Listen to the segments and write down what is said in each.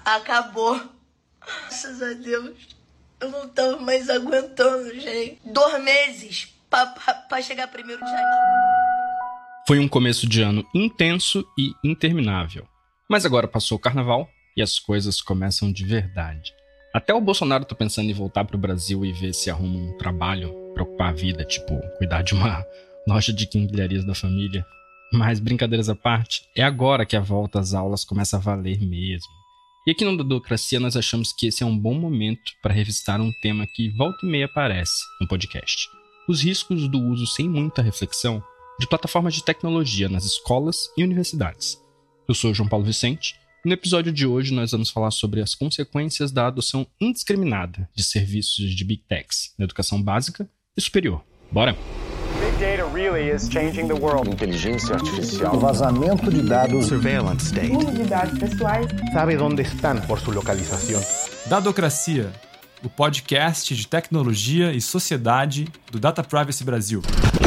Acabou. Graças a Deus. Eu não tava mais aguentando, gente. 2 meses pra chegar 1º de janeiro. Foi um começo de ano intenso e interminável. Mas agora passou o carnaval e as coisas começam de verdade. Até o Bolsonaro tá pensando em voltar pro Brasil e ver se arruma um trabalho pra ocupar a vida, tipo, cuidar de uma loja de quinquilharias da família. Mas brincadeiras à parte, é agora que a volta às aulas começa a valer mesmo. E aqui no Dadocracia nós achamos que esse é um bom momento para revisitar um tema que volta e meia aparece no podcast. Os riscos do uso sem muita reflexão de plataformas de tecnologia nas escolas e universidades. Eu sou o João Paulo Vicente e no episódio de hoje nós vamos falar sobre as consequências da adoção indiscriminada de serviços de Big Techs na educação básica e superior. Bora? Big data really is changing the world. Inteligência artificial. O vazamento de dados. Surveillance state. Uso de dados pessoais. Sabe onde estão por sua localização. Dadocracia, o podcast de tecnologia e sociedade do Data Privacy Brasil.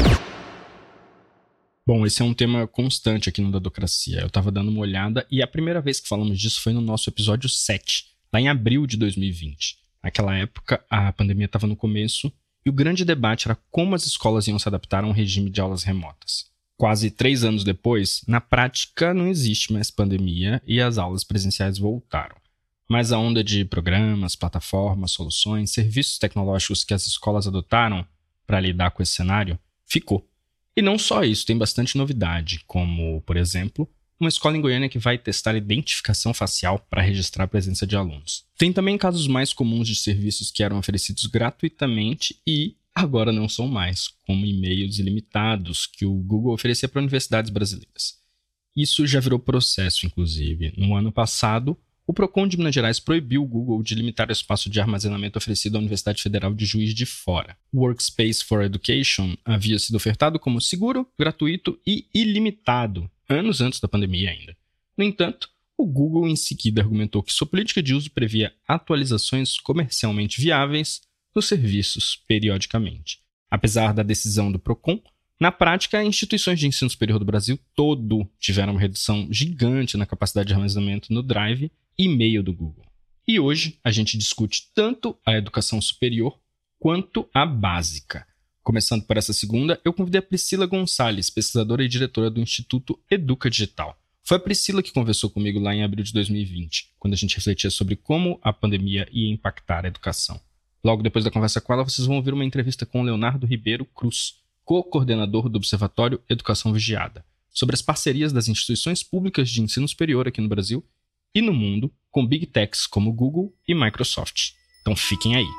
Bom, esse é um tema constante aqui no Dadocracia. Eu estava dando uma olhada e a primeira vez que falamos disso foi no nosso episódio 7, lá em abril de 2020. Naquela época, a pandemia estava no começo e o grande debate era como as escolas iam se adaptar a um regime de aulas remotas. Quase 3 anos depois, na prática não existe mais pandemia e as aulas presenciais voltaram. Mas a onda de programas, plataformas, soluções, serviços tecnológicos que as escolas adotaram para lidar com esse cenário ficou. E não só isso, tem bastante novidade, como, por exemplo, uma escola em Goiânia que vai testar identificação facial para registrar a presença de alunos. Tem também casos mais comuns de serviços que eram oferecidos gratuitamente e agora não são mais, como e-mails ilimitados que o Google oferecia para universidades brasileiras. Isso já virou processo, inclusive. No ano passado, o Procon de Minas Gerais proibiu o Google de limitar o espaço de armazenamento oferecido à Universidade Federal de Juiz de Fora. O Workspace for Education havia sido ofertado como seguro, gratuito e ilimitado, anos antes da pandemia ainda. No entanto, o Google em seguida argumentou que sua política de uso previa atualizações comercialmente viáveis nos serviços periodicamente. Apesar da decisão do Procon, na prática, instituições de ensino superior do Brasil todo tiveram uma redução gigante na capacidade de armazenamento no Drive e e-mail do Google. E hoje a gente discute tanto a educação superior quanto a básica. Começando por essa segunda, eu convidei a Priscila Gonçalves, pesquisadora e diretora do Instituto Educa Digital. Foi a Priscila que conversou comigo lá em abril de 2020, quando a gente refletia sobre como a pandemia ia impactar a educação. Logo depois da conversa com ela, vocês vão ouvir uma entrevista com Leonardo Ribeiro Cruz, co-coordenador do Observatório Educação Vigiada, sobre as parcerias das instituições públicas de ensino superior aqui no Brasil e no mundo com Big Techs como Google e Microsoft. Então fiquem aí.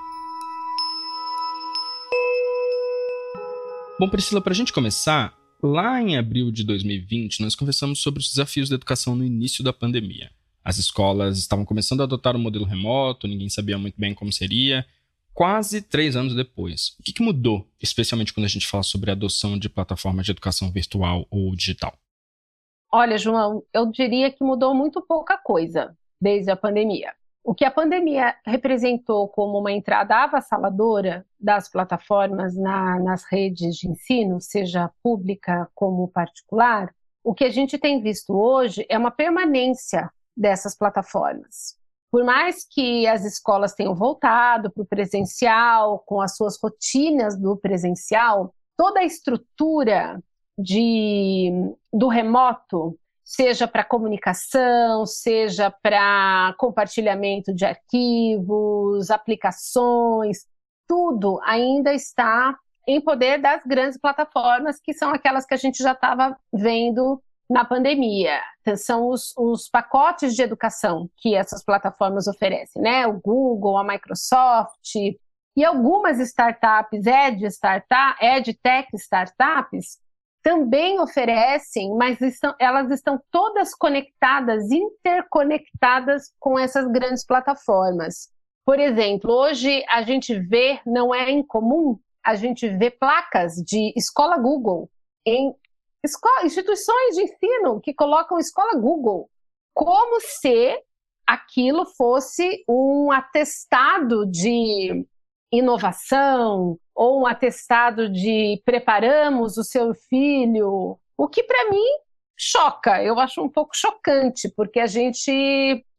Bom, Priscila, para a gente começar, lá em abril de 2020, nós conversamos sobre os desafios da educação no início da pandemia. As escolas estavam começando a adotar um modelo remoto, ninguém sabia muito bem como seria. Quase 3 anos depois, o que mudou, especialmente quando a gente fala sobre a adoção de plataformas de educação virtual ou digital? Olha, João, eu diria que mudou muito pouca coisa desde a pandemia. O que a pandemia representou como uma entrada avassaladora das plataformas nas redes de ensino, seja pública como particular, o que a gente tem visto hoje é uma permanência dessas plataformas. Por mais que as escolas tenham voltado para o presencial, com as suas rotinas do presencial, toda a estrutura do remoto, seja para comunicação, seja para compartilhamento de arquivos, aplicações, tudo ainda está em poder das grandes plataformas, que são aquelas que a gente já estava vendo na pandemia. Então, são os pacotes de educação que essas plataformas oferecem, né? O Google, a Microsoft e algumas startups, EdTech startups, também oferecem, mas elas estão todas conectadas, interconectadas com essas grandes plataformas. Por exemplo, hoje a gente vê, não é incomum, a gente vê placas de escola Google em instituições de ensino que colocam escola Google, como se aquilo fosse um atestado de inovação ou um atestado de preparamos o seu filho, o que para mim choca, eu acho um pouco chocante, porque a gente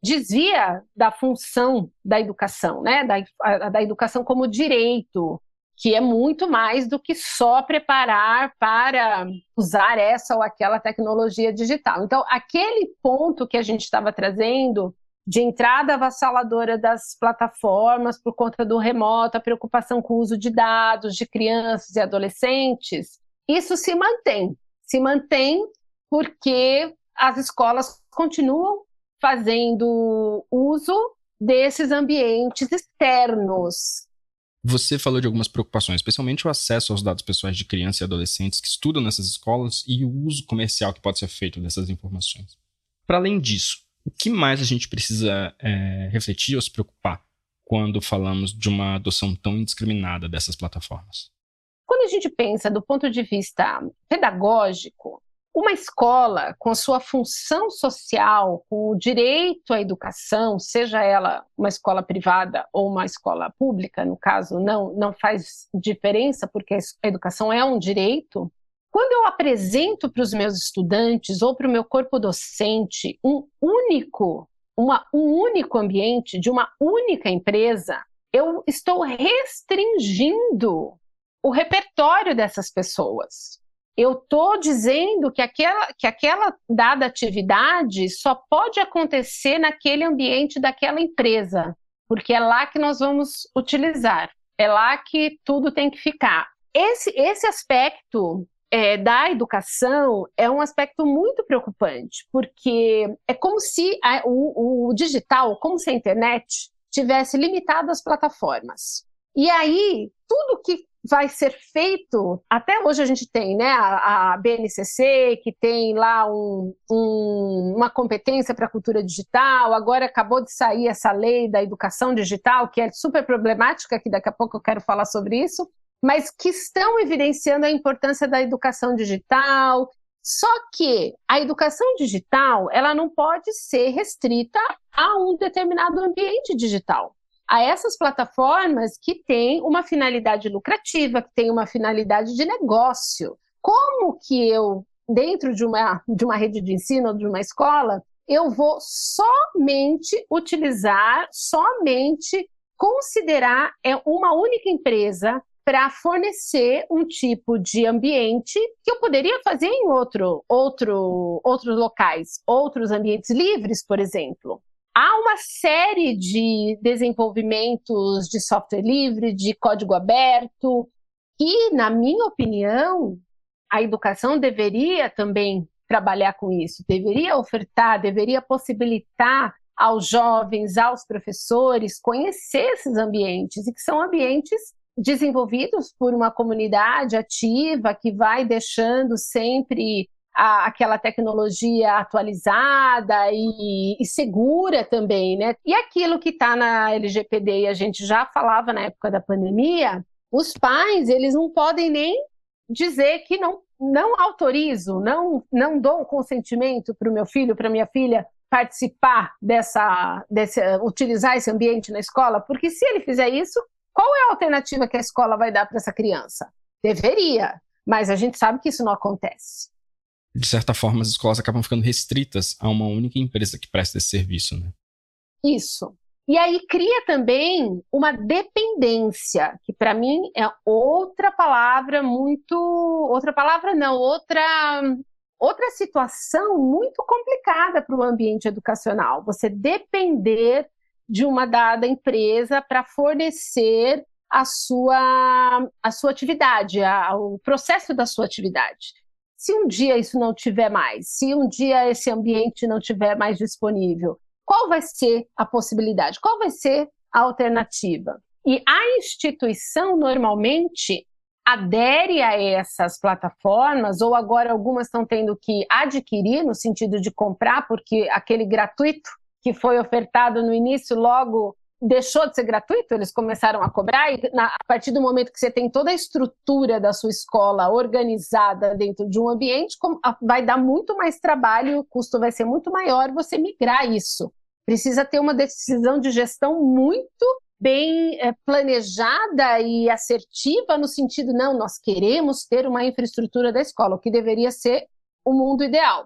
desvia da função da educação, né? Da educação como direito, que é muito mais do que só preparar para usar essa ou aquela tecnologia digital. Então, aquele ponto que a gente estava trazendo de entrada avassaladora das plataformas por conta do remoto, a preocupação com o uso de dados de crianças e adolescentes, isso se mantém porque as escolas continuam fazendo uso desses ambientes externos. Você falou de algumas preocupações, especialmente o acesso aos dados pessoais de crianças e adolescentes que estudam nessas escolas e o uso comercial que pode ser feito dessas informações. Para além disso, o que mais a gente precisa refletir ou se preocupar quando falamos de uma adoção tão indiscriminada dessas plataformas? Quando a gente pensa do ponto de vista pedagógico, uma escola com sua função social, com o direito à educação, seja ela uma escola privada ou uma escola pública, no caso não faz diferença, porque a educação é um direito. Quando eu apresento para os meus estudantes ou para o meu corpo docente um único ambiente de uma única empresa, eu estou restringindo o repertório dessas pessoas. Eu estou dizendo que aquela dada atividade só pode acontecer naquele ambiente daquela empresa, porque é lá que nós vamos utilizar, é lá que tudo tem que ficar. Esse aspecto da educação é um aspecto muito preocupante, porque é como se o digital, como se a internet tivesse limitado as plataformas. E aí, tudo que vai ser feito, até hoje a gente tem, né, a BNCC, que tem lá uma competência para a cultura digital, agora acabou de sair essa lei da educação digital, que é super problemática, que daqui a pouco eu quero falar sobre isso, mas que estão evidenciando a importância da educação digital. Só que a educação digital, ela não pode ser restrita a um determinado ambiente digital, a essas plataformas que têm uma finalidade lucrativa, que têm uma finalidade de negócio. Como que eu, dentro de uma rede de ensino ou de uma escola, eu vou somente considerar uma única empresa para fornecer um tipo de ambiente que eu poderia fazer em outros locais, outros ambientes livres, por exemplo. Há uma série de desenvolvimentos de software livre, de código aberto, que, na minha opinião, a educação deveria também trabalhar com isso, deveria ofertar, deveria possibilitar aos jovens, aos professores, conhecer esses ambientes, e que são ambientes desenvolvidos por uma comunidade ativa que vai deixando sempre aquela tecnologia atualizada e segura também, né? E aquilo que está na LGPD, e a gente já falava na época da pandemia, os pais, eles não podem nem dizer que não autorizo, não dou o consentimento para o meu filho, para a minha filha participar utilizar esse ambiente na escola, porque se ele fizer isso, qual é a alternativa que a escola vai dar para essa criança? Deveria, mas a gente sabe que isso não acontece. De certa forma, as escolas acabam ficando restritas a uma única empresa que presta esse serviço, né? Isso. E aí cria também uma dependência, que para mim é outra situação muito complicada para o ambiente educacional. Você depender de uma dada empresa para fornecer a sua atividade, o processo da sua atividade. Se um dia isso não tiver mais, se um dia esse ambiente não tiver mais disponível, qual vai ser a possibilidade? Qual vai ser a alternativa? E a instituição normalmente adere a essas plataformas, ou agora algumas estão tendo que adquirir, no sentido de comprar, porque aquele gratuito que foi ofertado no início logo deixou de ser gratuito, eles começaram a cobrar, e a partir do momento que você tem toda a estrutura da sua escola organizada dentro de um ambiente, vai dar muito mais trabalho, o custo vai ser muito maior você migrar isso. Precisa ter uma decisão de gestão muito bem planejada e assertiva no sentido, não, nós queremos ter uma infraestrutura da escola, o que deveria ser o mundo ideal.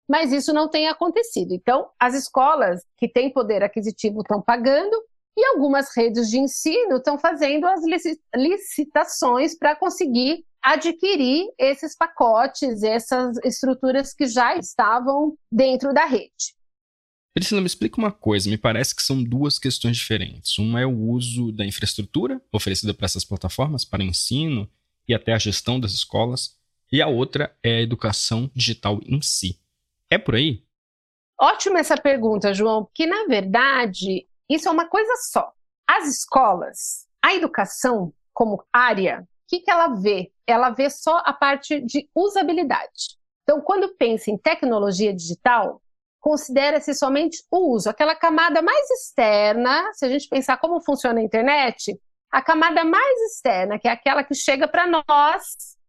mas isso não tem acontecido. Então, as escolas que têm poder aquisitivo estão pagando e algumas redes de ensino estão fazendo as licitações para conseguir adquirir esses pacotes, essas estruturas que já estavam dentro da rede. Priscila, me explica uma coisa, me parece que são duas questões diferentes. Uma é o uso da infraestrutura oferecida para essas plataformas, para ensino e até a gestão das escolas, e a outra é a educação digital em si. É por aí? Ótima essa pergunta, João, porque na verdade isso é uma coisa só. As escolas, a educação como área, o que ela vê? Ela vê só a parte de usabilidade. Então, quando pensa em tecnologia digital, considera-se somente o uso, aquela camada mais externa. Se a gente pensar como funciona a internet, a camada mais externa, que é aquela que chega para nós,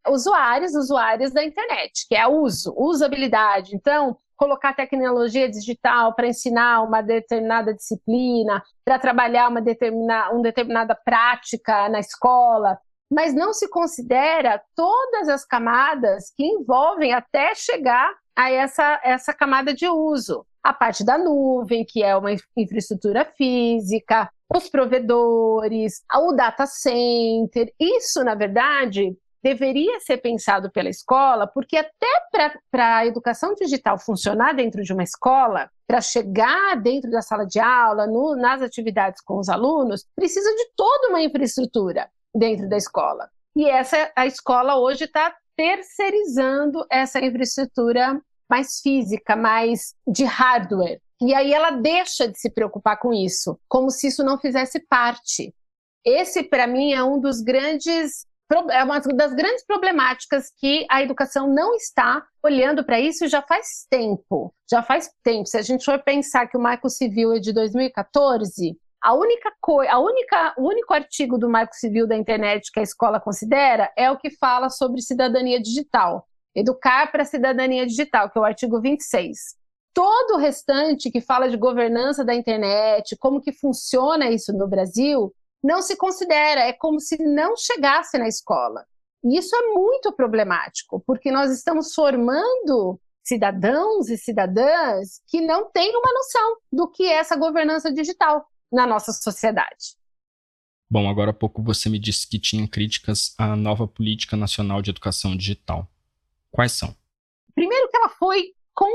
usuários da internet, que é uso, usabilidade. Então, colocar tecnologia digital para ensinar uma determinada disciplina, para trabalhar uma determinada prática na escola, mas não se considera todas as camadas que envolvem até chegar a essa camada de uso. A parte da nuvem, que é uma infraestrutura física, os provedores, o data center. Isso, na verdade, deveria ser pensado pela escola, porque até para a educação digital funcionar dentro de uma escola, para chegar dentro da sala de aula, nas atividades com os alunos, precisa de toda uma infraestrutura dentro da escola. E a escola hoje está terceirizando essa infraestrutura mais física, mais de hardware. E aí ela deixa de se preocupar com isso, como se isso não fizesse parte. Esse, para mim, é uma das grandes problemáticas que a educação não está olhando para isso já faz tempo. Se a gente for pensar que o Marco Civil é de 2014, o único artigo do Marco Civil da internet que a escola considera é o que fala sobre cidadania digital. Educar para a cidadania digital, que é o artigo 26. Todo o restante que fala de governança da internet, como que funciona isso no Brasil, não se considera, é como se não chegasse na escola. E isso é muito problemático, porque nós estamos formando cidadãos e cidadãs que não têm uma noção do que é essa governança digital na nossa sociedade. Bom, agora há pouco você me disse que tinha críticas à nova Política Nacional de Educação Digital. Quais são? Primeiro que ela foi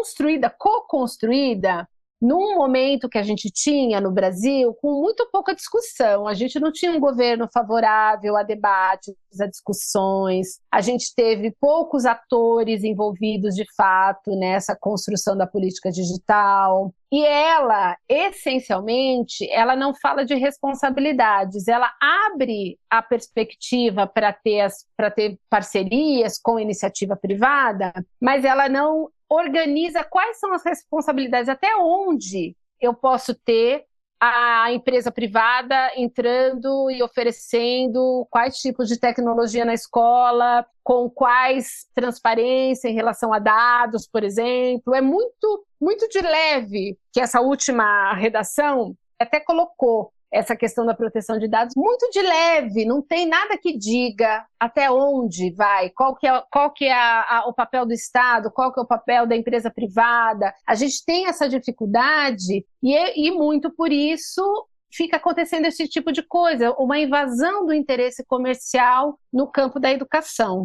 co-construída num momento que a gente tinha no Brasil com muito pouca discussão. A gente não tinha um governo favorável a debates, a discussões. A gente teve poucos atores envolvidos de fato nessa construção da política digital. E ela, essencialmente, ela não fala de responsabilidades. Ela abre a perspectiva para ter parcerias com iniciativa privada, mas ela não organiza quais são as responsabilidades, até onde eu posso ter a empresa privada entrando e oferecendo quais tipos de tecnologia na escola, com quais transparência em relação a dados, por exemplo. É muito, muito de leve que essa última redação até colocou essa questão da proteção de dados muito de leve, não tem nada que diga até onde vai, qual que é o papel do Estado, qual que é o papel da empresa privada. A gente tem essa dificuldade e muito por isso fica acontecendo esse tipo de coisa, uma invasão do interesse comercial no campo da educação.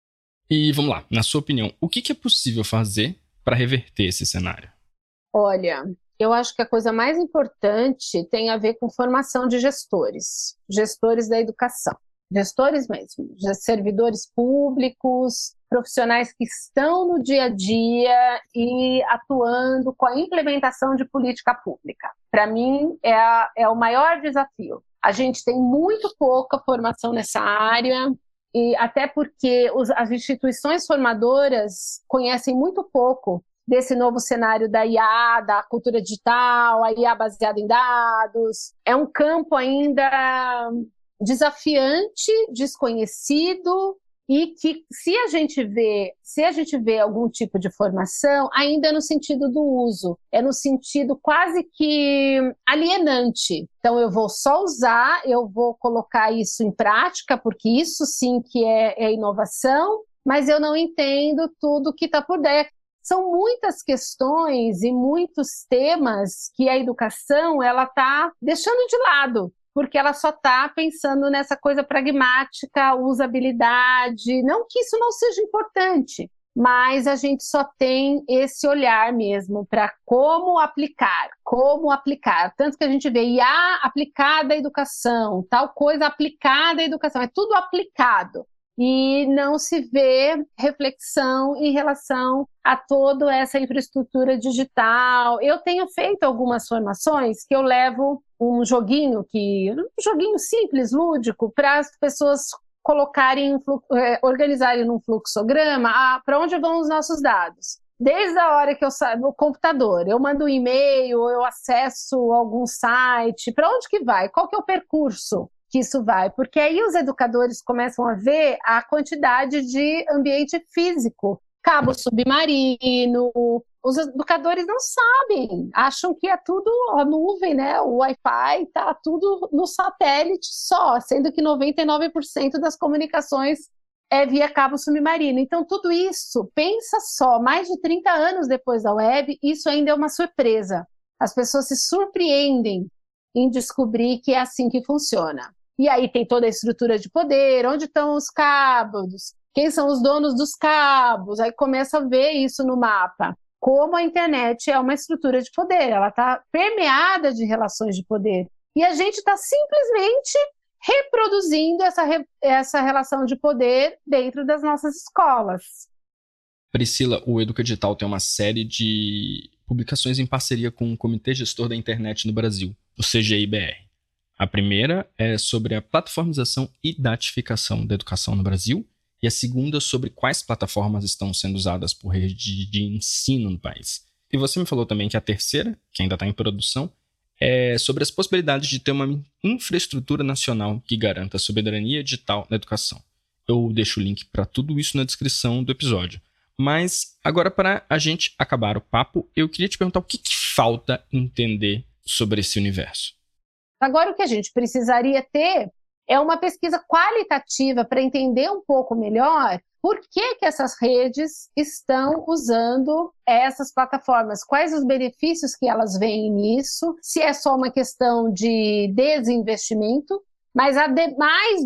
E vamos lá, na sua opinião, o que é possível fazer para reverter esse cenário? Olha, eu acho que a coisa mais importante tem a ver com formação de gestores da educação, gestores mesmo, servidores públicos, profissionais que estão no dia a dia e atuando com a implementação de política pública. Para mim, é o maior desafio. A gente tem muito pouca formação nessa área, e até porque as instituições formadoras conhecem muito pouco desse novo cenário da IA, da cultura digital, a IA baseada em dados. É um campo ainda desafiante, desconhecido, e que se a gente vê algum tipo de formação, ainda é no sentido do uso, é no sentido quase que alienante. Então eu vou só usar, eu vou colocar isso em prática, porque isso sim que é inovação, mas eu não entendo tudo que está por dentro. São muitas questões e muitos temas que a educação ela está deixando de lado, porque ela só está pensando nessa coisa pragmática, usabilidade, não que isso não seja importante, mas a gente só tem esse olhar mesmo para como aplicar. Tanto que a gente vê IA aplicada à educação, tal coisa aplicada à educação, é tudo aplicado. E não se vê reflexão em relação a toda essa infraestrutura digital. Eu tenho feito algumas formações que eu levo um joguinho simples, lúdico, para as pessoas colocarem, organizarem num fluxograma para onde vão os nossos dados. Desde a hora que eu saio do computador, eu mando um e-mail, eu acesso algum site, para onde que vai? Qual que é o percurso que isso vai? Porque aí os educadores começam a ver a quantidade de ambiente físico, cabo submarino. Os educadores não sabem, acham que é tudo a nuvem, né? O Wi-Fi está tudo no satélite só, sendo que 99% das comunicações é via cabo submarino. Então, tudo isso, pensa só, mais de 30 anos depois da web, isso ainda é uma surpresa. As pessoas se surpreendem em descobrir que é assim que funciona. E aí tem toda a estrutura de poder, onde estão os cabos, quem são os donos dos cabos, aí começa a ver isso no mapa. Como a internet é uma estrutura de poder, ela está permeada de relações de poder. E a gente está simplesmente reproduzindo essa relação de poder dentro das nossas escolas. Priscila, o Educadigital tem uma série de publicações em parceria com o Comitê Gestor da Internet no Brasil, o CGI-BR. A primeira é sobre a plataformização e datificação da educação no Brasil, e a segunda sobre quais plataformas estão sendo usadas por rede de ensino no país. E você me falou também que a terceira, que ainda está em produção, é sobre as possibilidades de ter uma infraestrutura nacional que garanta a soberania digital na educação. Eu deixo o link para tudo isso na descrição do episódio. Mas agora, para a gente acabar o papo, eu queria te perguntar o que falta entender sobre esse universo. Agora, o que a gente precisaria ter é uma pesquisa qualitativa para entender um pouco melhor por que essas redes estão usando essas plataformas, quais os benefícios que elas veem nisso, se é só uma questão de desinvestimento, mas ademais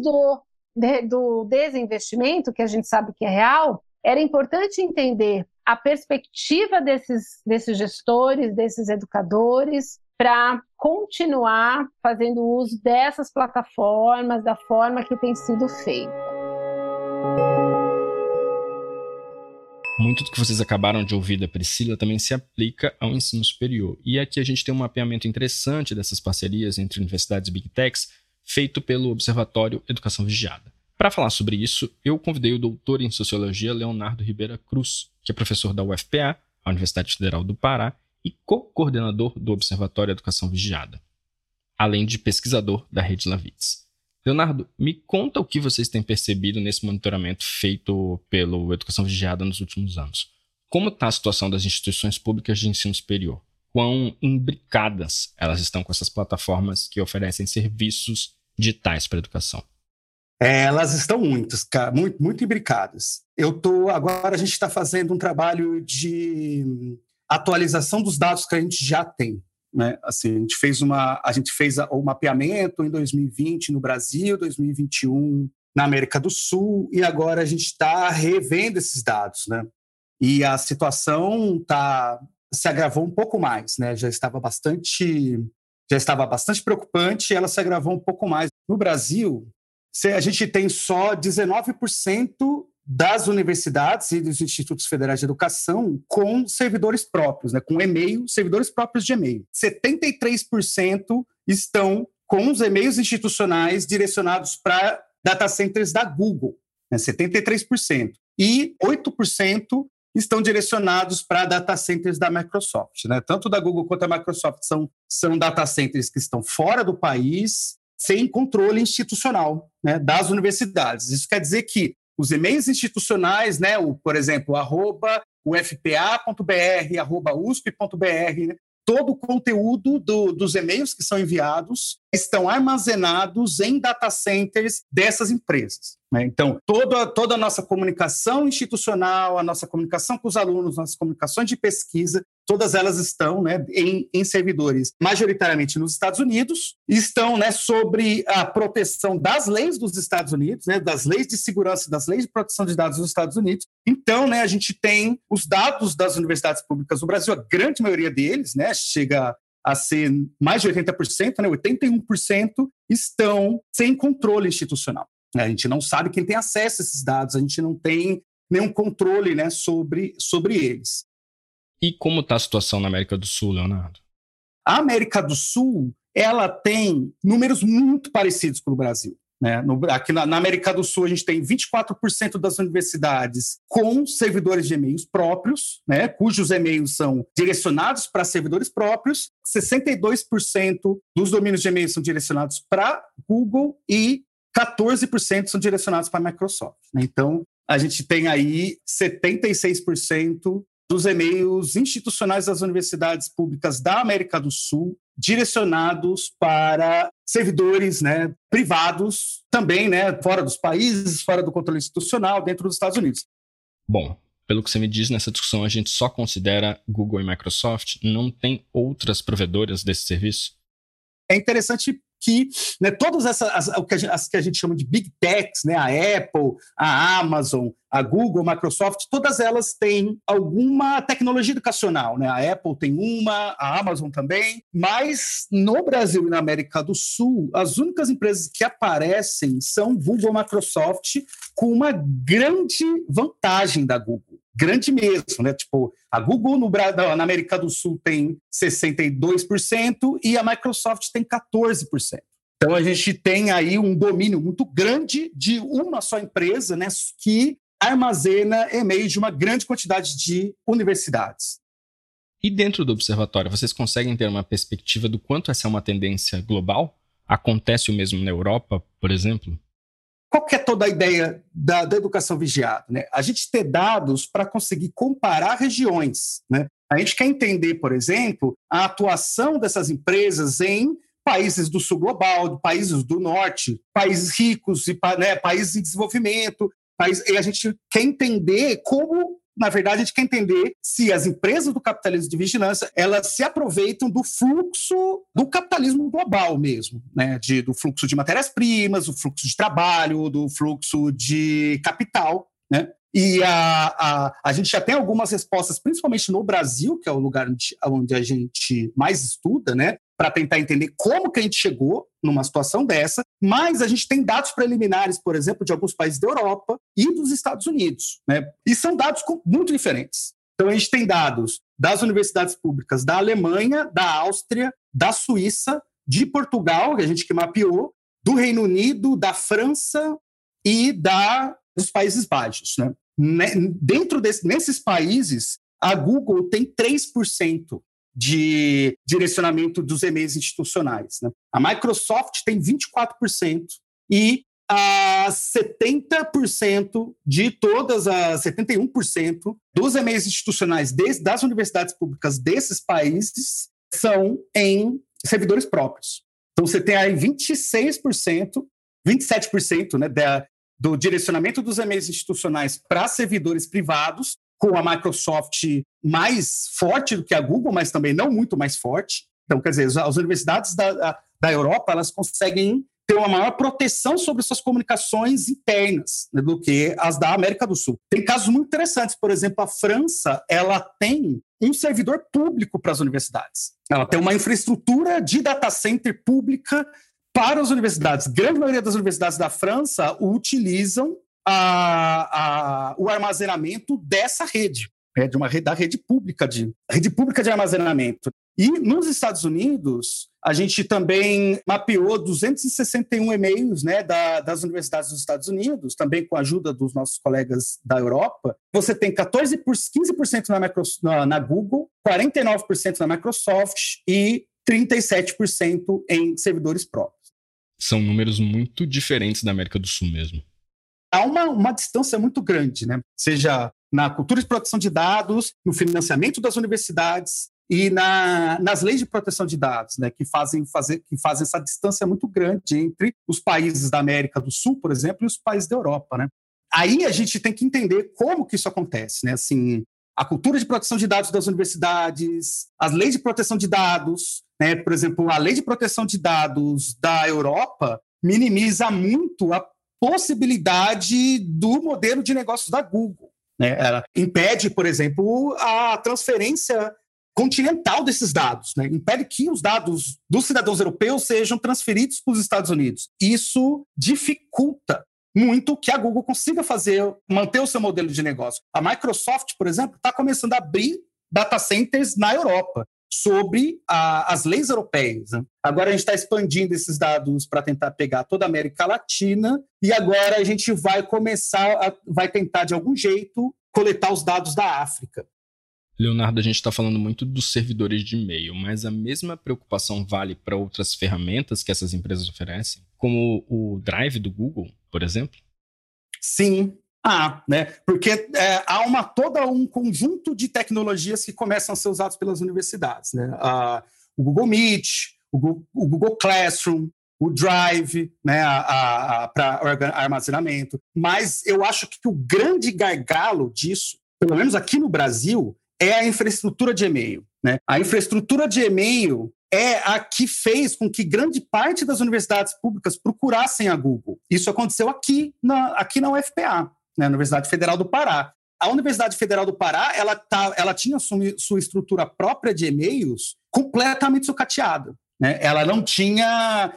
do desinvestimento, que a gente sabe que é real, era importante entender a perspectiva desses gestores, desses educadores, para continuar fazendo uso dessas plataformas da forma que tem sido feito. Muito do que vocês acabaram de ouvir da Priscila também se aplica ao ensino superior. E aqui a gente tem um mapeamento interessante dessas parcerias entre universidades e Big Techs, feito pelo Observatório Educação Vigiada. Para falar sobre isso, eu convidei o doutor em Sociologia Leonardo Ribeira Cruz, que é professor da UFPA, a Universidade Federal do Pará, e co-coordenador do Observatório Educação Vigiada, além de pesquisador da Rede Lavitz. Leonardo, me conta o que vocês têm percebido nesse monitoramento feito pelo Educação Vigiada nos últimos anos. Como está a situação das instituições públicas de ensino superior? Quão imbricadas elas estão com essas plataformas que oferecem serviços digitais para a educação? Elas estão muito imbricadas. Agora a gente está fazendo um trabalho de atualização dos dados que a gente já tem, né? Assim, a gente fez o mapeamento em 2020 no Brasil, 2021 na América do Sul, e agora a gente está revendo esses dados, né? E a situação se agravou um pouco mais, né? Já estava bastante preocupante, e ela se agravou um pouco mais. No Brasil, a gente tem só 19% das universidades e dos institutos federais de educação com servidores próprios, né, com e-mail, servidores próprios de e-mail. 73% estão com os e-mails institucionais direcionados para data centers da Google, né, 73%. E 8% estão direcionados para data centers da Microsoft, né? Tanto da Google quanto da Microsoft são data centers que estão fora do país, sem controle institucional, né, das universidades. Isso quer dizer que os e-mails institucionais, né, por exemplo, @ufpa.br, @usp.br, né, todo o conteúdo dos e-mails que são enviados estão armazenados em data centers dessas empresas. né? Então, toda a nossa comunicação institucional, a nossa comunicação com os alunos, nossas comunicações de pesquisa, todas elas estão, né, em servidores majoritariamente nos Estados Unidos, estão, né, sobre a proteção das leis dos Estados Unidos, né, das leis de segurança, das leis de proteção de dados dos Estados Unidos. Então, né, a gente tem os dados das universidades públicas do Brasil, a grande maioria deles, né, chega a ser mais de 80%, né, 81% estão sem controle institucional. A gente não sabe quem tem acesso a esses dados, a gente não tem nenhum controle, né, sobre eles. E como está a situação na América do Sul, Leonardo? A América do Sul, ela tem números muito parecidos com o Brasil, né? Aqui na América do Sul, a gente tem 24% das universidades com servidores de e-mails próprios, né, cujos e-mails são direcionados para servidores próprios, 62% dos domínios de e-mails são direcionados para Google e 14% são direcionados para a Microsoft, né? Então, a gente tem aí 76% dos e-mails institucionais das universidades públicas da América do Sul direcionados para servidores, né, privados, também, né, fora dos países, fora do controle institucional, dentro dos Estados Unidos. Bom, pelo que você me diz, nessa discussão a gente só considera Google e Microsoft, não tem outras provedoras desse serviço? É interessante que, né, todas as que a gente chama de Big Techs, né, a Apple, a Amazon, a Google, a Microsoft, todas elas têm alguma tecnologia educacional, né? A Apple tem uma, a Amazon também, mas no Brasil e na América do Sul, as únicas empresas que aparecem são Google e Microsoft, com uma grande vantagem da Google. Grande mesmo, né? Tipo, a Google na América do Sul tem 62% e a Microsoft tem 14%. Então, a gente tem aí um domínio muito grande de uma só empresa, né, que armazena e-mails de uma grande quantidade de universidades. E dentro do observatório, vocês conseguem ter uma perspectiva do quanto essa é uma tendência global? Acontece o mesmo na Europa, por exemplo? Qual que é toda a ideia da educação vigiada, né? A gente ter dados para conseguir comparar regiões, né? A gente quer entender, por exemplo, a atuação dessas empresas em países do sul global, países do norte, países ricos, né, países em desenvolvimento. E a gente quer entender como, na verdade, a gente quer entender se as empresas do capitalismo de vigilância, elas se aproveitam do fluxo do capitalismo global mesmo, né? Do fluxo de matérias-primas, do fluxo de trabalho, do fluxo de capital, né? E a gente já tem algumas respostas, principalmente no Brasil, que é o lugar onde a gente mais estuda, né, para tentar entender como que a gente chegou numa situação dessa, mas a gente tem dados preliminares, por exemplo, de alguns países da Europa e dos Estados Unidos, né, e são dados muito diferentes. Então, a gente tem dados das universidades públicas da Alemanha, da Áustria, da Suíça, de Portugal, que a gente mapeou, do Reino Unido, da França e dos Países Baixos, né? Nesses países, a Google tem 3% de direcionamento dos e-mails institucionais, né? A Microsoft tem 24% e a 70% de todas as 71% dos e-mails institucionais das universidades públicas desses países são em servidores próprios. Então, você tem aí 26%, 27%, né, do direcionamento dos e-mails institucionais para servidores privados, com a Microsoft mais forte do que a Google, mas também não muito mais forte. Então, quer dizer, as universidades da Europa, elas conseguem ter uma maior proteção sobre suas comunicações internas, né, do que as da América do Sul. Tem casos muito interessantes. Por exemplo, a França, ela tem um servidor público para as universidades. Ela tem uma infraestrutura de data center pública para as universidades. A grande maioria das universidades da França utilizam o armazenamento dessa rede, né, da rede pública de armazenamento. E nos Estados Unidos, a gente também mapeou 261 e-mails, né, das universidades dos Estados Unidos, também com a ajuda dos nossos colegas da Europa. Você tem 15% na Google, 49% na Microsoft e 37% em servidores próprios. São números muito diferentes da América do Sul mesmo. Há uma distância muito grande, né? Seja na cultura de proteção de dados, no financiamento das universidades e nas leis de proteção de dados, né, que fazem essa distância muito grande entre os países da América do Sul, por exemplo, e os países da Europa, né? Aí a gente tem que entender como que isso acontece, né? Assim, a cultura de proteção de dados das universidades, as leis de proteção de dados, né? Por exemplo, a lei de proteção de dados da Europa minimiza muito a possibilidade do modelo de negócios da Google, né? Ela impede, por exemplo, a transferência continental desses dados, né? Impede que os dados dos cidadãos europeus sejam transferidos para os Estados Unidos. Isso dificulta muito que a Google consiga manter o seu modelo de negócio. A Microsoft, por exemplo, está começando a abrir data centers na Europa, sobre as leis europeias, né? Agora a gente está expandindo esses dados para tentar pegar toda a América Latina, e agora a gente vai tentar, de algum jeito, coletar os dados da África. Leonardo, a gente está falando muito dos servidores de e-mail, mas a mesma preocupação vale para outras ferramentas que essas empresas oferecem, como o Drive do Google, por exemplo? Sim. Né? Porque há todo um conjunto de tecnologias que começam a ser usados pelas universidades, né? O Google Meet, o Google Classroom, o Drive, né, para armazenamento. Mas eu acho que o grande gargalo disso, pelo menos aqui no Brasil, é a infraestrutura de e-mail, né? A infraestrutura de e-mail é a que fez com que grande parte das universidades públicas procurassem a Google. Isso aconteceu aqui na UFPA, né, Universidade Federal do Pará. A Universidade Federal do Pará, ela tinha sua estrutura própria de e-mails completamente sucateada, né? Ela tinha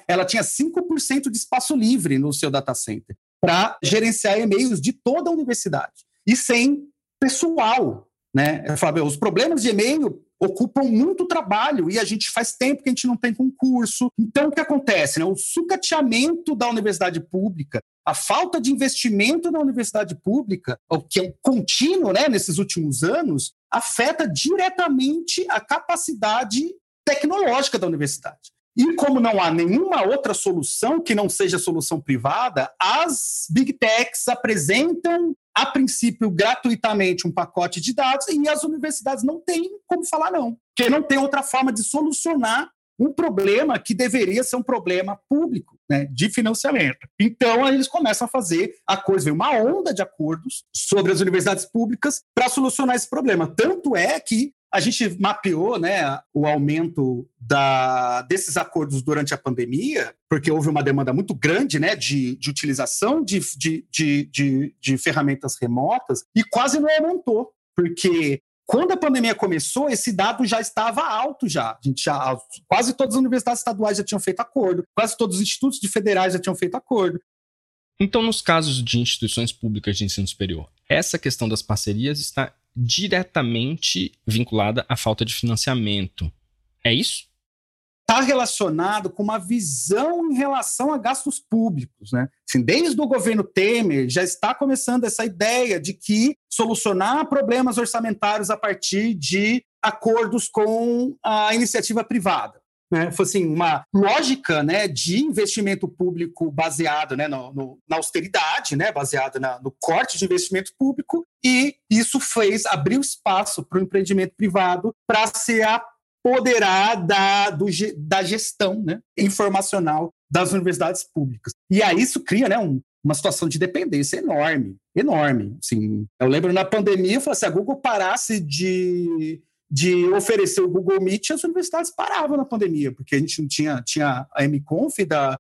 5% de espaço livre no seu data center para gerenciar e-mails de toda a universidade e sem pessoal, né? Os problemas de e-mail ocupam muito trabalho e a gente faz tempo que a gente não tem concurso. Então, o que acontece, né? O sucateamento da universidade pública, a falta de investimento na universidade pública, o que é contínuo, né, nesses últimos anos, afeta diretamente a capacidade tecnológica da universidade. E como não há nenhuma outra solução que não seja solução privada, as Big Techs apresentam, a princípio, gratuitamente um pacote de dados e as universidades não têm como falar não, porque não tem outra forma de solucionar um problema que deveria ser um problema público, né, de financiamento. Então, eles começam a fazer veio uma onda de acordos sobre as universidades públicas para solucionar esse problema. Tanto é que a gente mapeou, né, o aumento desses acordos durante a pandemia, porque houve uma demanda muito grande, né, de utilização de ferramentas remotas, e quase não aumentou, porque quando a pandemia começou, esse dado já estava alto já. Quase todas as universidades estaduais já tinham feito acordo, quase todos os institutos federais já tinham feito acordo. Então, nos casos de instituições públicas de ensino superior, essa questão das parcerias está diretamente vinculada à falta de financiamento. É isso? Está relacionado com uma visão em relação a gastos públicos, né? Assim, desde o governo Temer já está começando essa ideia de que solucionar problemas orçamentários a partir de acordos com a iniciativa privada, né? Foi assim, uma lógica, né, de investimento público baseado, né, na austeridade, né, baseado no corte de investimento público, e isso abriu espaço para o empreendimento privado para se apoderar da gestão, né, informacional das universidades públicas. E aí isso cria, né, uma situação de dependência enorme, enorme. Assim, eu lembro na pandemia, se a Google parasse de oferecer o Google Meet, as universidades paravam na pandemia, porque a gente não tinha a MConf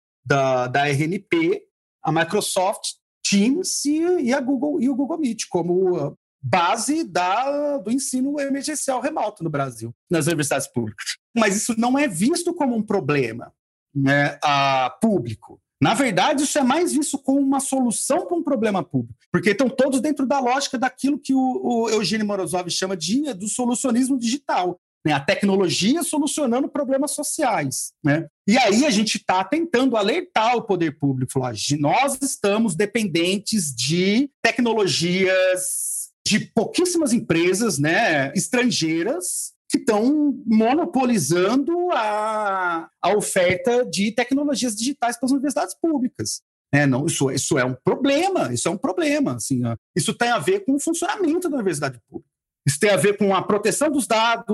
da RNP, a Microsoft Teams e o Google Meet como base do ensino emergencial remoto no Brasil, nas universidades públicas. Mas isso não é visto como um problema, né, público. Na verdade, isso é mais visto como uma solução para um problema público, porque estão todos dentro da lógica daquilo que o Eugênio Morozov chama do solucionismo digital, né? A tecnologia solucionando problemas sociais, né? E aí a gente está tentando alertar o poder público, falar, nós estamos dependentes de tecnologias de pouquíssimas empresas, né, estrangeiras, que estão monopolizando a oferta de tecnologias digitais para as universidades públicas. Não, isso é um problema, assim, isso tem a ver com o funcionamento da universidade pública. Isso tem a ver com a proteção dos dados,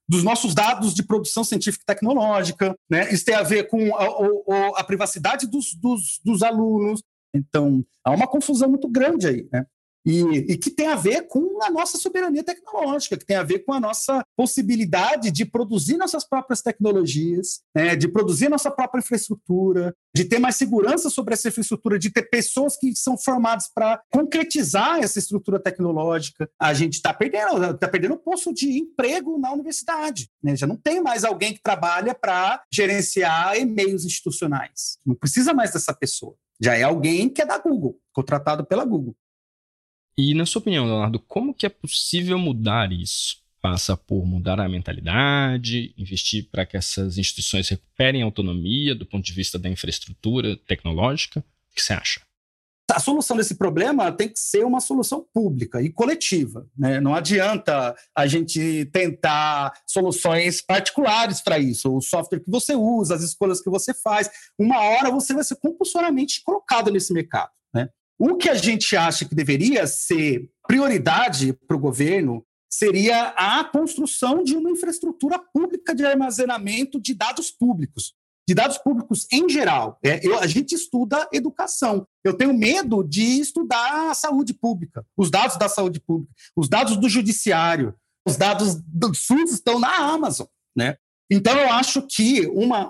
dos nossos dados de produção científica e tecnológica, né? Isso tem a ver com a privacidade dos alunos. Então, há uma confusão muito grande aí, né? E que tem a ver com a nossa soberania tecnológica, que tem a ver com a nossa possibilidade de produzir nossas próprias tecnologias, né, de produzir nossa própria infraestrutura, de ter mais segurança sobre essa infraestrutura, de ter pessoas que são formadas para concretizar essa estrutura tecnológica. A gente está perdendo o posto de emprego na universidade, né? Já não tem mais alguém que trabalha para gerenciar e-mails institucionais. Não precisa mais dessa pessoa. Já é alguém que é da Google, contratado pela Google. E, na sua opinião, Leonardo, como que é possível mudar isso? Passa por mudar a mentalidade, investir para que essas instituições recuperem a autonomia do ponto de vista da infraestrutura tecnológica? O que você acha? A solução desse problema tem que ser uma solução pública e coletiva, né? Não adianta a gente tentar soluções particulares para isso, o software que você usa, as escolhas que você faz. Uma hora você vai ser compulsoriamente colocado nesse mercado, né? O que a gente acha que deveria ser prioridade para o governo seria a construção de uma infraestrutura pública de armazenamento de dados públicos em geral. A gente estuda educação. Eu tenho medo de estudar a saúde pública, os dados da saúde pública, os dados do judiciário, os dados do SUS estão na Amazon, né? Então, eu acho que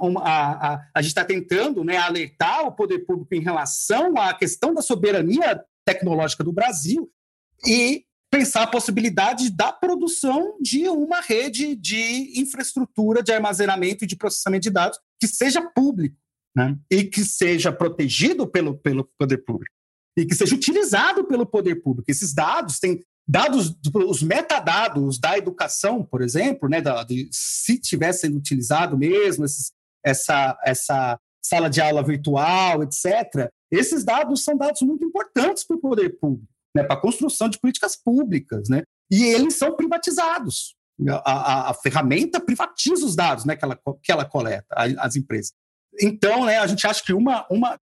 a gente está tentando, né, alertar o poder público em relação à questão da soberania tecnológica do Brasil e pensar a possibilidade da produção de uma rede de infraestrutura de armazenamento e de processamento de dados que seja público, né, e que seja protegido pelo poder público e que seja utilizado pelo poder público. Esses dados têm dados, os metadados da educação, por exemplo, né, se tivesse sendo utilizado mesmo, essa sala de aula virtual, etc., esses dados são dados muito importantes para o poder público, né, para a construção de políticas públicas, né, e eles são privatizados. A ferramenta privatiza os dados, né, que ela coleta, as empresas. Então, né, a gente acha que uma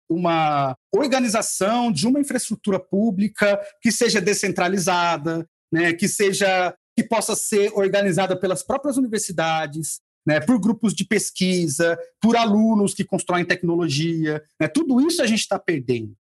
organização de uma infraestrutura pública que seja descentralizada, né, que possa ser organizada pelas próprias universidades, né, por grupos de pesquisa, por alunos que constroem tecnologia, né, tudo isso a gente está perdendo.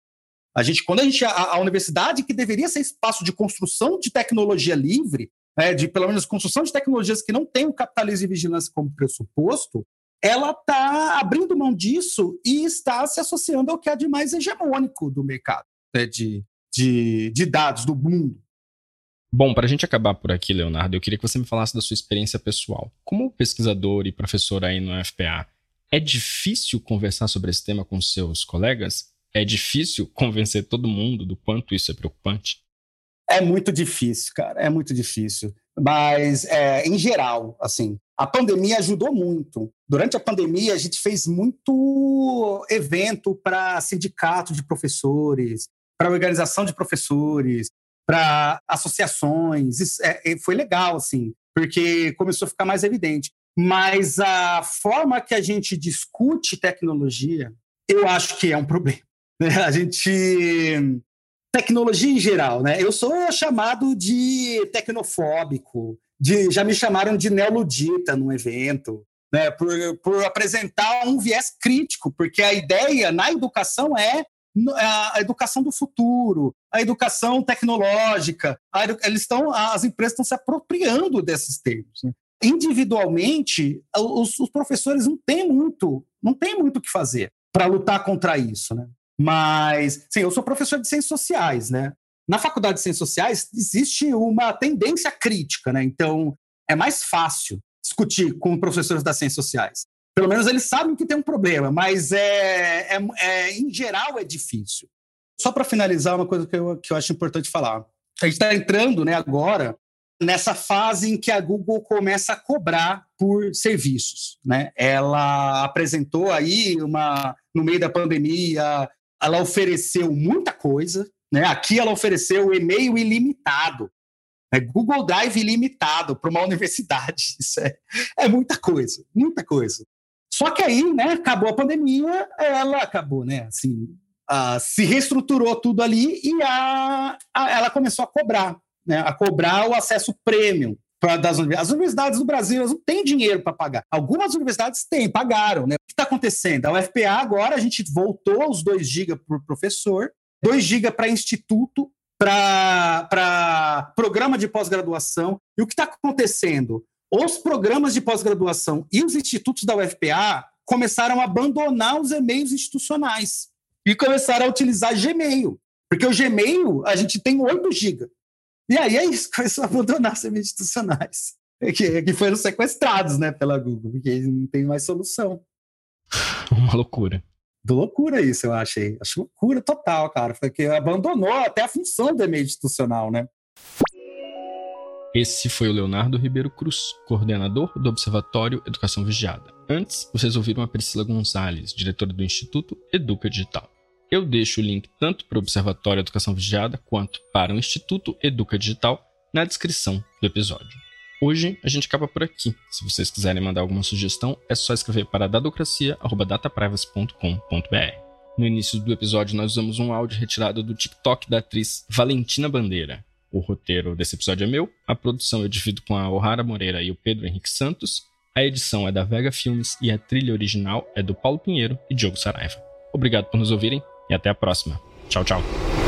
A universidade, que deveria ser espaço de construção de tecnologia livre, né, de pelo menos construção de tecnologias que não tem o capitalismo e vigilância como pressuposto, ela está abrindo mão disso e está se associando ao que há de mais hegemônico do mercado, né, de dados do mundo. Bom, para a gente acabar por aqui, Leonardo, eu queria que você me falasse da sua experiência pessoal. Como pesquisador e professor aí no UFPA, é difícil conversar sobre esse tema com seus colegas? É difícil convencer todo mundo do quanto isso é preocupante? É muito difícil, cara, é muito difícil. Mas, em geral, assim, a pandemia ajudou muito. Durante a pandemia, a gente fez muito evento para sindicato de professores, para organização de professores, para associações. Isso, foi legal, assim, porque começou a ficar mais evidente. Mas a forma que a gente discute tecnologia, eu acho que é um problema. Tecnologia em geral, né? Eu sou chamado de tecnofóbico, já me chamaram de neoludita num evento, né? Por apresentar um viés crítico, porque a ideia na educação é a educação do futuro, a educação tecnológica. As empresas estão se apropriando desses termos, né? Individualmente, os professores não têm muito o que fazer para lutar contra isso, né? Mas, sim, eu sou professor de ciências sociais, né? Na faculdade de ciências sociais existe uma tendência crítica, né? Então, é mais fácil discutir com professores das ciências sociais. Pelo menos eles sabem que tem um problema, mas em geral é difícil. Só para finalizar, uma coisa que eu acho importante falar. A gente está entrando, né, agora nessa fase em que a Google começa a cobrar por serviços, né? Ela apresentou aí no meio da pandemia, ela ofereceu muita coisa, né? Aqui ela ofereceu e-mail ilimitado, né? Google Drive ilimitado para uma universidade. Isso é muita coisa, muita coisa. Só que aí, né, acabou a pandemia, ela acabou, né, assim, se reestruturou tudo ali e ela começou a cobrar, né, o acesso premium As universidades do Brasil, elas não têm dinheiro para pagar. Algumas universidades têm, pagaram, né? O que está acontecendo? A UFPA agora, a gente voltou os 2 GB por professor, 2 GB para instituto, para programa de pós-graduação. E o que está acontecendo? Os programas de pós-graduação e os institutos da UFPA começaram a abandonar os e-mails institucionais e começaram a utilizar Gmail. Porque o Gmail, a gente tem 8 GB. E aí é isso, começou a abandonar os e-mails institucionais, que foram sequestrados, né, pela Google, porque não tem mais solução. Uma loucura. Loucura isso, eu achei. Acho loucura total, cara. Foi que abandonou até a função do e-mail institucional, né? Esse foi o Leonardo Ribeiro Cruz, coordenador do Observatório Educação Vigiada. Antes, vocês ouviram a Priscila Gonzalez, diretora do Instituto Educa Digital. Eu deixo o link tanto para o Observatório Educação Vigiada quanto para o Instituto Educa Digital na descrição do episódio. Hoje a gente acaba por aqui. Se vocês quiserem mandar alguma sugestão, é só escrever para dadocracia@dataprivacy.com.br. No início do episódio nós usamos um áudio retirado do TikTok da atriz Valentina Bandeira. O roteiro desse episódio é meu, a produção eu divido com a O'Hara Moreira e o Pedro Henrique Santos, a edição é da Vega Filmes e a trilha original é do Paulo Pinheiro e Diogo Saraiva. Obrigado por nos ouvirem e até a próxima. Tchau, tchau.